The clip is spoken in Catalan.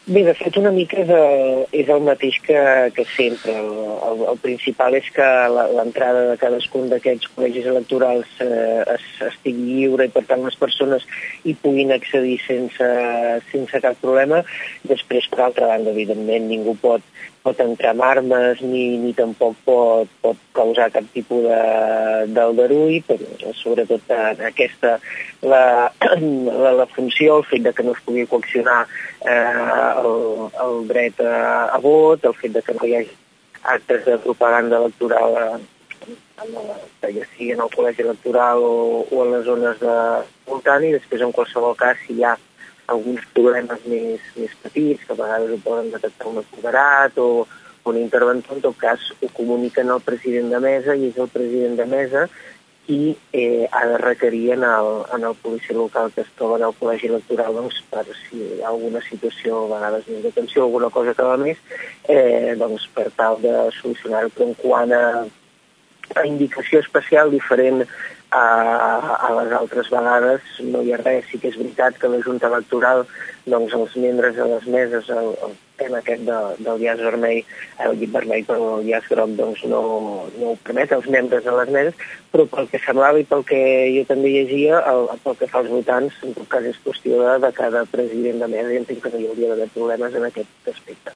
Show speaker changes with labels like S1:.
S1: Bé, de fet, una mica és el mateix que sempre. El principal és que l'entrada de cadascun d'aquests col·legis electorals estigui lliure i, per tant, les persones hi puguin accedir sense cap problema. Després, per altra banda, evidentment, ningú pot entrar amb armes ni tampoc pot causar cap tipus d'aldarull, però sobretot aquesta, la funció, el fet de que no es pugui coaccionar el dret a vot, el fet de que no hi hagi actes de propaganda electoral ja sigui en el col·legi electoral o en les zones de voltant, i després en qualsevol cas si hi ha alguns problemes més petits, que a vegades ho poden detectar un apoderat o un interventor, en tot cas ho comuniquen al president de mesa i és el president de mesa qui ha de requerir en el policia local que es troba en el col·legi electoral, doncs, per si hi ha alguna situació, a vegades més de tensió, alguna cosa que va més, doncs, per tal de solucionar-ho. Però en quant a indicació especial diferent a les altres vegades no hi ha res. Sí que és veritat que la Junta Electoral, doncs els membres de les meses, el tema aquest del llaç vermell, el llit vermell, però el llaç groc, doncs no ho permet als membres de les meses, però pel que semblava i pel que jo també llegia, pel que fa als votants, en tot cas és qüestió de cada president de mesa, i entenc que no hi hauria d'haver problemes en aquest aspecte.